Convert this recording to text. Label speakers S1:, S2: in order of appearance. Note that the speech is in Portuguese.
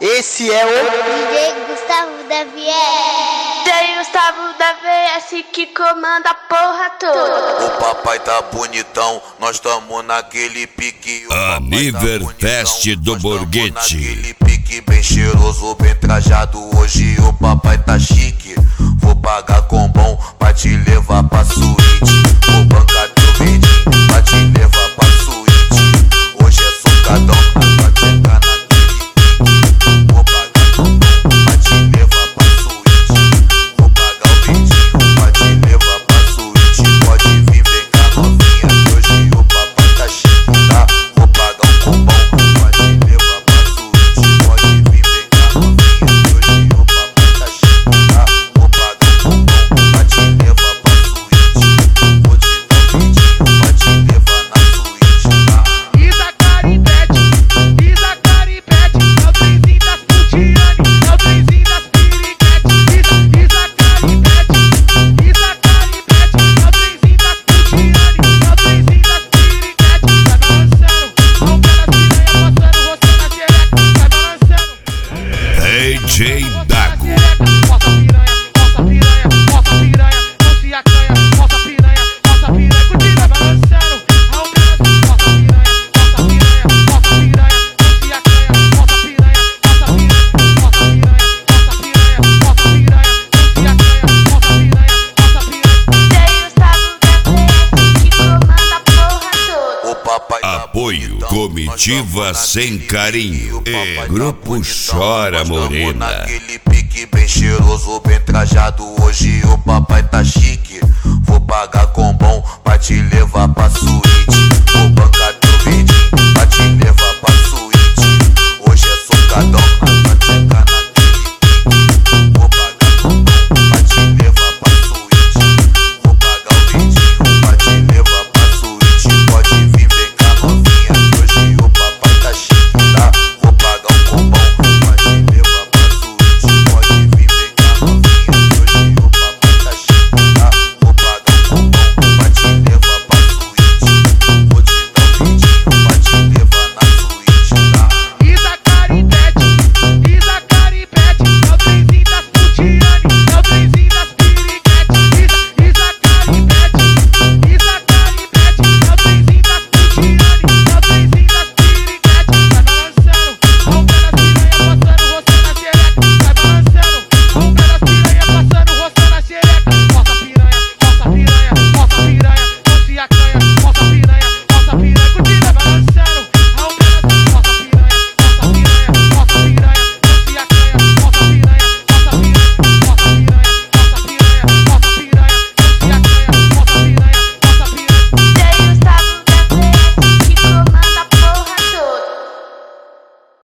S1: Esse é o
S2: DJ Gustavo da VS.
S3: DJ Gustavo da VS que comanda a porra toda.
S4: O papai tá bonitão, nós tamo naquele pique.
S5: Aniverfest do Borghetti.
S4: Naquele pique bem cheiroso, bem trajado. Hoje o papai tá chique. Vou pagar com bom pra te levar pra suíte. Vou bancar teu vidinho pra te levar pra suíte. Hoje é socadão pra chegar naquele pique. Vou pagar com bom pra te levar pra suíte. Vou pagar o vidinho pra te levar pra suíte. Pode vir, vem cá novinha, que hoje o papai tá chique, tá? Vou pagar um combão pra te levar pra suíte. Pode vir, vem cá novinha, que hoje o papai tá chique, tá? Vou pagar um combão pra te levar pra suíte. Vou te dar um vidinho pra te levar na suíte, tá?
S6: Isa Caripete, Isa Caripete, é o trenzinho das putiane, é o trenzinho das piriquete. Isa Caripete, Isa Caripete, é o trenzinho das putiane, é o trenzinho das piriquete. Vai balançando, com aquelas piranha passando, roçando a xereca. Vai balançando.
S5: DJ Dago.
S6: Possa piranha, não se acanha. Possa piranha, curtir, vai balançando. Ao pedaço, possa piranha, não se acanha. Possa piranha, não se acanha. Possa piranha,
S3: DJ Gustavo da VS que comanda a porra toda.
S4: O papai tá
S5: Apoio
S4: bonitão,
S5: Comitiva
S4: nós tamo
S5: Sem
S4: naquele
S5: Carinho
S4: pique. O
S5: e
S4: papai tá
S5: Grupo
S4: bonitão,
S5: Chora
S4: nós tamo
S5: Morena.
S4: naquele pique bem cheiroso, bem trajado. Hoje o papai tá chique. Vou pagar com bom pra te levar pra suíte. Vou bancar